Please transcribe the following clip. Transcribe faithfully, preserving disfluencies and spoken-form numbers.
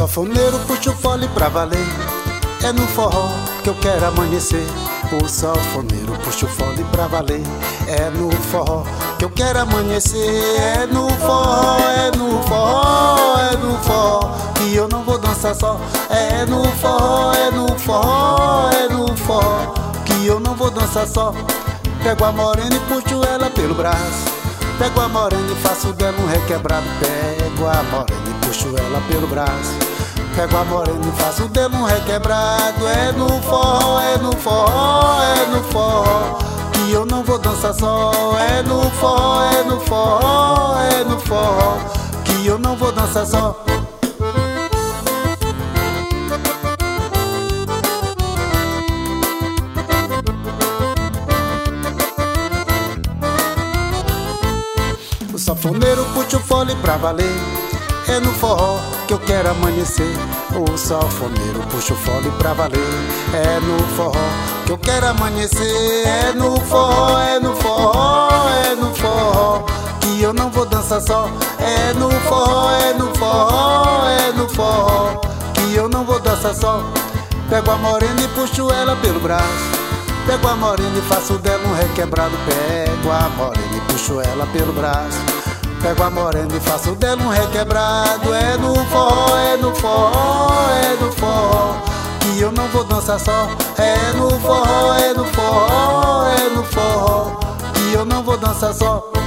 sanfoneiro puxa o fole pra valer, é no forró que eu quero amanhecer. O sanfoneiro puxa o fole pra valer, é no forró que eu quero amanhecer. É no forró, é no forró, é no forró que eu não vou dançar só. É no forró, é no forró, é no forró que eu não vou dançar só. Pego a morena e puxo ela pelo braço, pego a morena e faço dela um requebrado. Pego a morena e puxo ela pelo braço, pego a morena e faço dela um requebrado. É no forró, é no forró, é no forró que eu não vou dançar só. É no forró, é no forró, é no forró que eu não vou dançar só. O sanfoneiro puxa o fole pra valer, é no forró que eu quero amanhecer. O sanfoneiro puxa o fole pra valer, é no forró que eu quero amanhecer. É no forró, é no forró, é no forró que eu não vou dançar só. É no forró, é no forró, é no forró que eu não vou dançar só. Pego a morena e puxo ela pelo braço, pego a morena e faço dela um requebrado. Pego a morena e puxo ela pelo braço, pego a morena e faço dela um requebrado. É no forró, é no forró, é no forró que eu não vou dançar só. É no forró, é no forró, é no forró que eu não vou dançar só.